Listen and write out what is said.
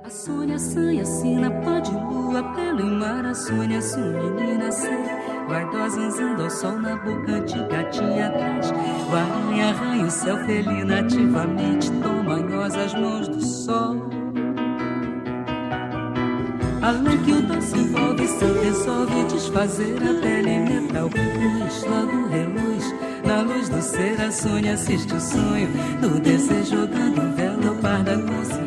A Sônia sanha, assina, pó de lua, pelo em mar. A Sônia, sua menina, sei. Vaidosa, zanzando ao sol na boca de gatinha atrás. O aranha arranha o céu felina ativamente, tão manhosas mãos do sol. Além que o doce envolve, se resolve desfazer a pele em metal. Luz, logo reluz, na luz do ser a Sônia assiste o sonho do desejo jogando um véu do par da consciência.